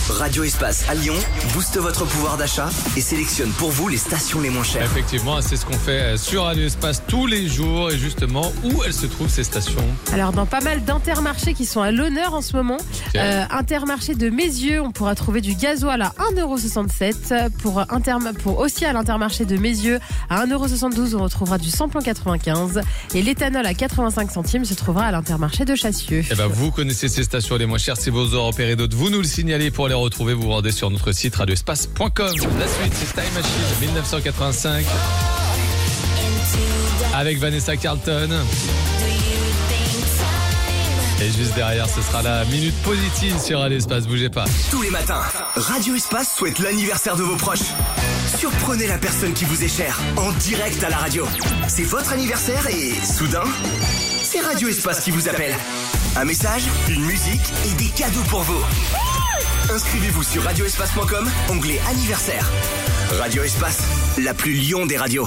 Radio Espace à Lyon booste votre pouvoir d'achat et sélectionne pour vous les stations les moins chères. Effectivement, c'est ce qu'on fait sur Radio Espace tous les jours. Et justement, où elles se trouvent ces stations? Alors, dans pas mal d'intermarchés qui sont à l'honneur en ce moment. Intermarché de Mézieux, on pourra trouver du gasoil à 1,67 €. Pour aussi à l'intermarché de Mézieux, à 1,72 €, on retrouvera du samplon 95. Et l'éthanol à 85 centimes se trouvera à l'intermarché de Chassieux. Eh ben, vous connaissez ces stations les moins chères. Si vous en repérez d'autres, vous nous le signalez. Pour les retrouver, vous vous rendez sur notre site radioespace.com. La suite, c'est Time Machine 1985 avec Vanessa Carlton. Et juste derrière, ce sera la minute positive sur Radio Espace. Bougez pas. Tous les matins, Radio Espace souhaite l'anniversaire de vos proches. Surprenez la personne qui vous est chère en direct à la radio. C'est votre anniversaire et soudain, c'est Radio Espace qui vous appelle. Un message, une musique et des cadeaux pour vous. Inscrivez-vous sur radioespace.com, onglet anniversaire. Radio Espace, la plus Lyon des radios.